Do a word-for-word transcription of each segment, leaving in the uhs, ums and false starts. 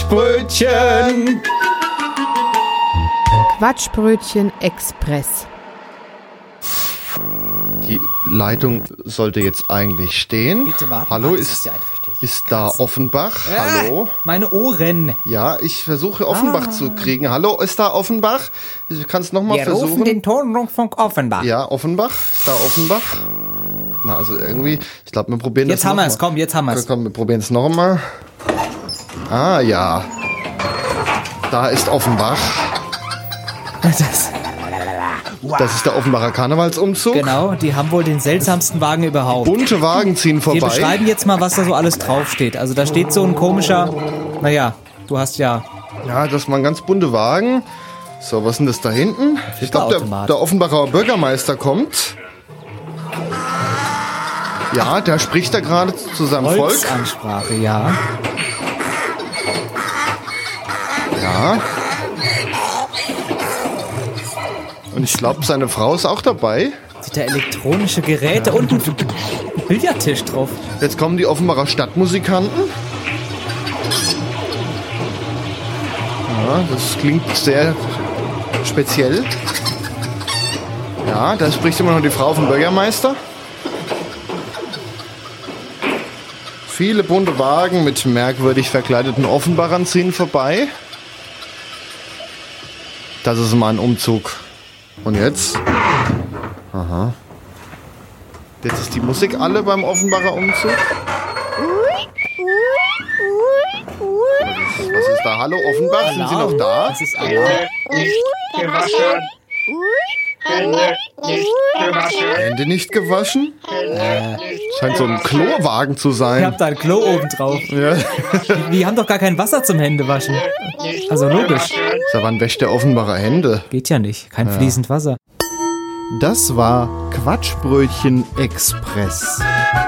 Quatschbrötchen. Quatschbrötchen Express. Die Leitung sollte jetzt eigentlich stehen. Bitte warten. Hallo, warte, ist, ist, ja einverständlich. ist da Offenbach? Ah, Hallo? Meine Ohren. Ja, ich versuche Offenbach Ah. zu kriegen. Hallo, ist da Offenbach? Ich kann es nochmal Wir versuchen. rufen den Tonrundfunk Offenbach. Ja, Offenbach. Ist da Offenbach? Na, also irgendwie, ich glaube, wir probieren Jetzt das haben wir noch es, mal. komm, jetzt haben wir es. Komm, wir probieren es noch mal. Ah, ja. Da ist Offenbach. Das, Das ist der Offenbacher Karnevalsumzug. genau, die haben wohl den seltsamsten Wagen überhaupt. Bunte Wagen ziehen Wir vorbei. beschreiben jetzt mal, was da so alles draufsteht. Also da steht so ein komischer, naja, du hast ja Ja, das waren ganz bunte Wagen. So, was ist denn das da hinten? Ich glaube, der, Flipperautomat. der Offenbacher Bürgermeister kommt. Ja, der spricht da gerade zu seinem Volk. Volksansprache, ja. Ja. Und ich glaube, seine Frau ist auch dabei. Sieht da elektronische Geräte und ein Billardtisch drauf. Jetzt kommen die Offenbacher Stadtmusikanten. Ja, das klingt sehr speziell. Ja, da spricht immer noch die Frau vom Bürgermeister. Viele bunte Wagen mit merkwürdig verkleideten Offenbachern ziehen vorbei. Das ist mal ein Umzug. Und jetzt? Aha. Jetzt ist die Musik alle beim Offenbacher Umzug. Was ist da? Hallo Offenbach, sind Sie noch da? Das ist Alarm. Nicht gewaschen. Hände nicht gewaschen. Hände nicht gewaschen? Hände nicht Scheint so ein Klowagen zu Ich sein. hab da ein Klo oben drauf. Ja. Die haben doch gar kein Wasser zum Händewaschen. nicht Also logisch. gewaschen. Sag, wann wäscht der Offenbacher Hände? Geht ja nicht. Kein fließend Wasser. Das war Quatschbrötchen Express.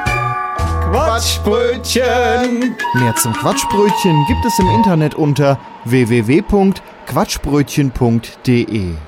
Quatschbrötchen! Mehr zum Quatschbrötchen gibt es im Internet unter w w w punkt quatschbrötchen punkt d e.